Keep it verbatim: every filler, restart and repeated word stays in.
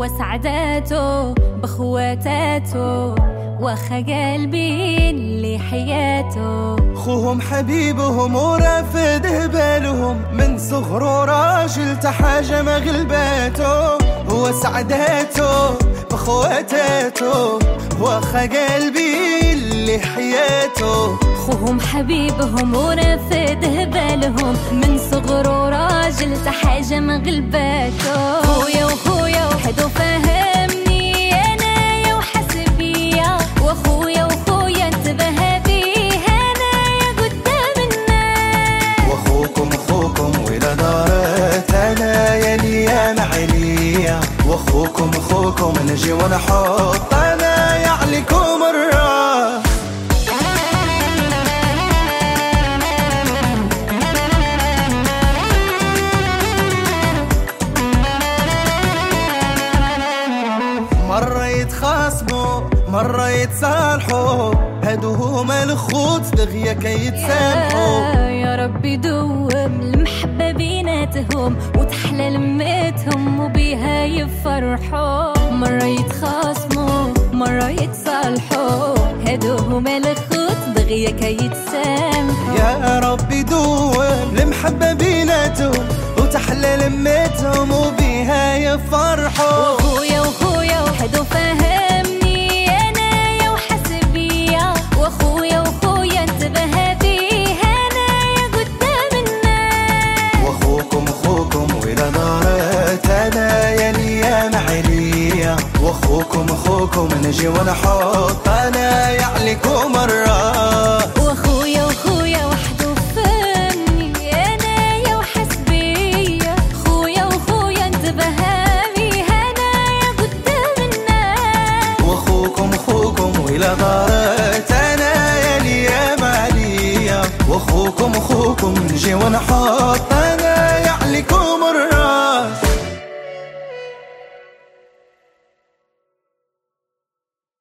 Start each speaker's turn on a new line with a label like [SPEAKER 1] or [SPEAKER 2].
[SPEAKER 1] وسعداته بخواتاته واخا قلبي اللي حياته.
[SPEAKER 2] خوهم حبيبهم ورافده بالهم من صغره راجل تحاجة مغلباته. هو سعداته بخواتاته واخا قلبي اللي حياته.
[SPEAKER 1] خوهم حبيبهم ورافده بالهم من صغره راجل تحاجة مغلباته. خويا وخويا وحدو فهمني انايا وحسبيا، واخويا وخويا انتبه بيه انايا قدام الناس.
[SPEAKER 2] واخوكم اخوكم ولا دارت انايا الايام عليا. واخوكم اخوكم نجي ونحط انايا عليكم الراس. مرة يتخاصموا مرة يتصالحوا، هادو هما الخوت دغيا كيتسامحوا.
[SPEAKER 1] يا ربي دوم المحبة بيناتهم وتحلى لمتهم وبيها يفرحوا. مرة يتخاصموا مرة يتصالحوا، هادو هما الخوت دغيا كيتسامحوا.
[SPEAKER 2] يا ربي دوم المحبة بيناتهم وتحلى لمتهم وبيها يفرحوا.
[SPEAKER 1] واخويا وخويا وحدو فهمني انايا وحسبيا، واخويا وخويا انتبه بيه انايا قدام الناس.
[SPEAKER 2] واخوكم اخوكم ولا دارت انايا الايام عليا. واخوكم اخوكم نجي ونحط انايا عليكم الراس.
[SPEAKER 1] واخويا وخويا وحدو فهمني انايا وحسبيا، خويا وخويا انتبه بيه انايا قدام الناس.
[SPEAKER 2] واخوكم اخوكم ولا دارت انايا الايام عليا. واخوكم اخوكم نجي ونحط